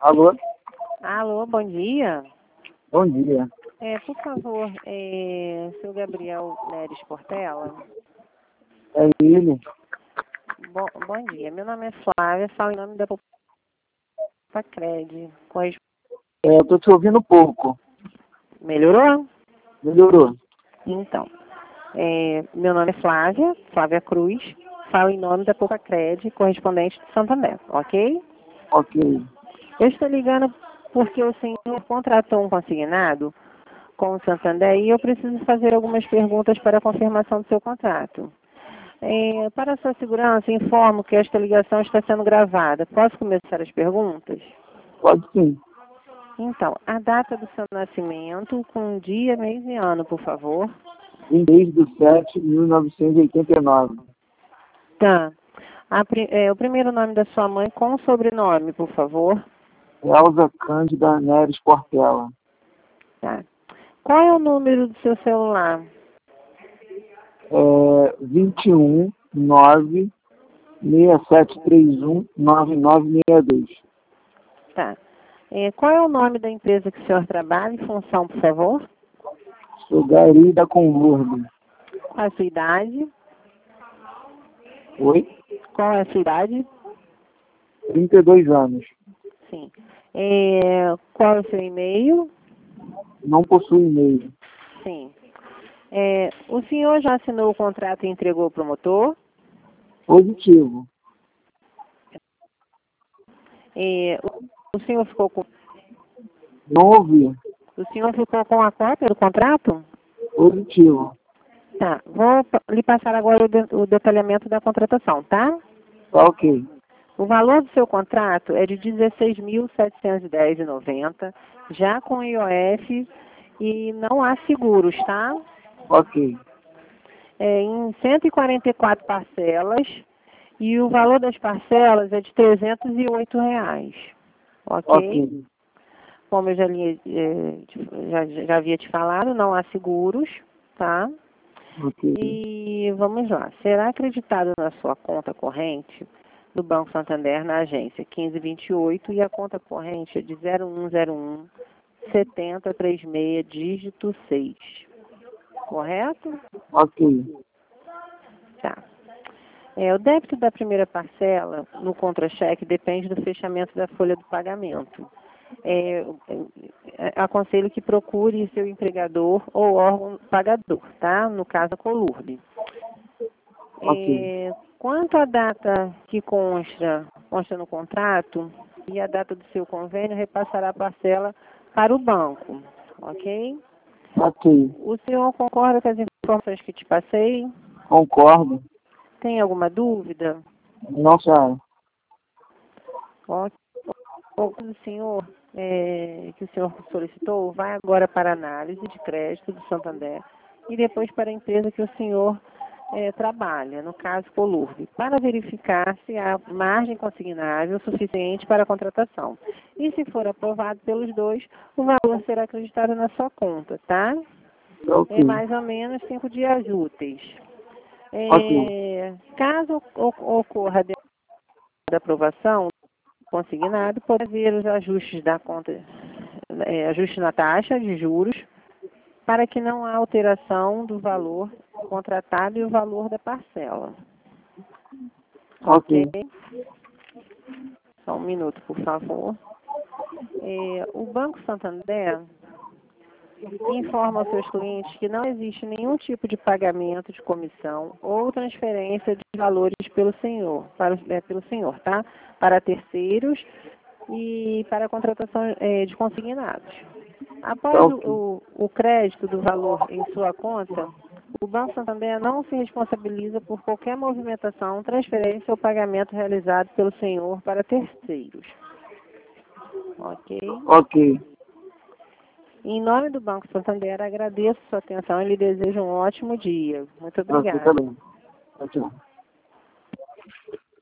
Alô? Alô, bom dia. Bom dia. Por favor, seu Gabriel Neres Portela. É ele? Bom dia. Meu nome é Flávia, falo em nome da Pacred. Eu tô te ouvindo pouco. Melhorou? Melhorou? Então, meu nome é Flávia Cruz, falo em nome da Pacred, correspondente de Santander, ok? Ok. Eu estou ligando porque o senhor contratou um consignado com o Santander e eu preciso fazer algumas perguntas para a confirmação do seu contrato. Para a sua segurança, informo que esta ligação está sendo gravada. Posso começar as perguntas? Pode sim. Então, a data do seu nascimento, com dia, mês e ano, por favor. 26/7/1989. Tá. O primeiro nome da sua mãe com o sobrenome, por favor. Elza Cândida Neres Portela. Tá. Qual é o número do seu celular? 21/9/6731/9962. Tá. Qual é o nome da empresa que o senhor trabalha em função, por favor? Sou Garida com Lourdes. Qual é a sua idade? Oi? Qual é a sua idade? 32 anos. Sim. Qual é o seu e-mail? Não possui e-mail. Sim. O senhor já assinou o contrato e entregou para o promotor? Positivo. O senhor ficou com... Não ouvi. O senhor ficou com a cópia do contrato? Positivo. Tá. Vou lhe passar agora o detalhamento da contratação, tá? Tá ok. O valor do seu contrato é de R$ 16.710,90, já com IOF e não há seguros, tá? Ok. Em 144 parcelas e o valor das parcelas é de R$ 308. Ok? Ok. Como eu já havia te falado, não há seguros, tá? Ok. E vamos lá. Será acreditado na sua conta corrente do Banco Santander na agência 1528 e a conta corrente é de 0101 7036 dígito 6. Correto? Ok. Tá. O débito da primeira parcela no contra-cheque depende do fechamento da folha do pagamento. Aconselho que procure seu empregador ou órgão pagador, tá? No caso, a Colurbe. Ok. Quanto à data que consta no contrato e a data do seu convênio, repassará a parcela para o banco, ok? Ok. O senhor concorda com as informações que te passei? Concordo. Tem alguma dúvida? Não, senhora. Ok. O senhor, que o senhor solicitou, vai agora para a análise de crédito do Santander e depois para a empresa que o senhor trabalha, no caso Colurbe, para verificar se há margem consignável suficiente para a contratação. E se for aprovado pelos dois, o valor será acreditado na sua conta, tá? Ok. Mais ou menos 5 dias úteis. Ok. Caso ocorra a aprovação, consignado, pode haver os ajustes da conta, ajuste na taxa de juros, para que não há alteração do valor contratado e o valor da parcela. Ok? Ok. Só um minuto, por favor. O Banco Santander informa aos seus clientes que não existe nenhum tipo de pagamento de comissão ou transferência de valores pelo senhor, pelo senhor, tá? Para terceiros e para a contratação de consignados. Após Ok. o crédito do valor em sua conta, o Banco Santander não se responsabiliza por qualquer movimentação, transferência ou pagamento realizado pelo senhor para terceiros. Ok? Ok. Em nome do Banco Santander, agradeço sua atenção e lhe desejo um ótimo dia. Muito Você obrigada. também. Tchau, tchau.